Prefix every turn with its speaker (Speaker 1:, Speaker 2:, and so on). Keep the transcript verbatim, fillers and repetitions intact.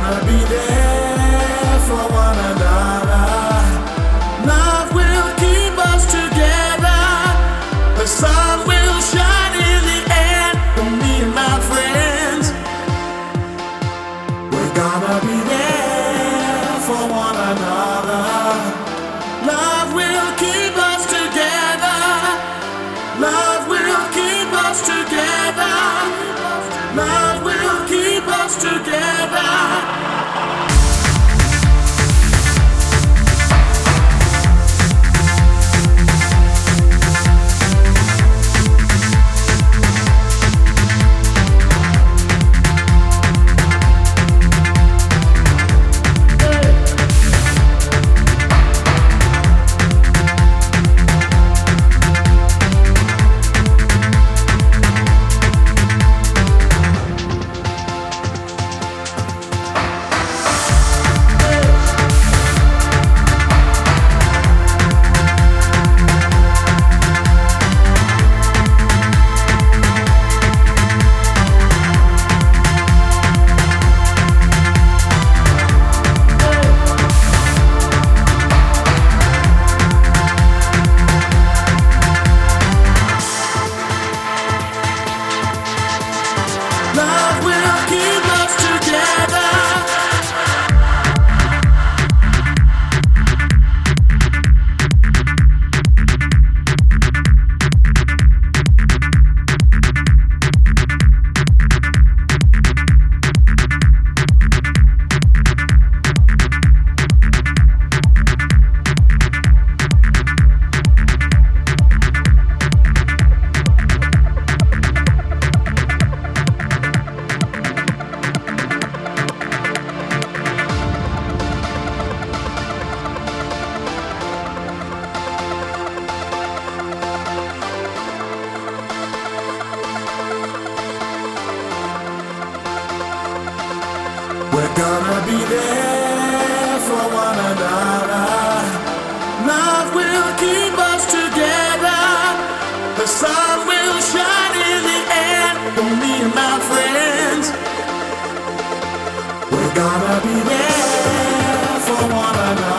Speaker 1: gonna be there for one another. Love will keep us together. The sun will shine in the end for me and my friends. We're gonna be there for one another. Love will keep us together. Love will keep us together. Love will keep us together. Love will keep us together. We're gonna be there for one another. Love will keep us together. The sun will shine in the end for me and my friends. We're gonna be there for one another.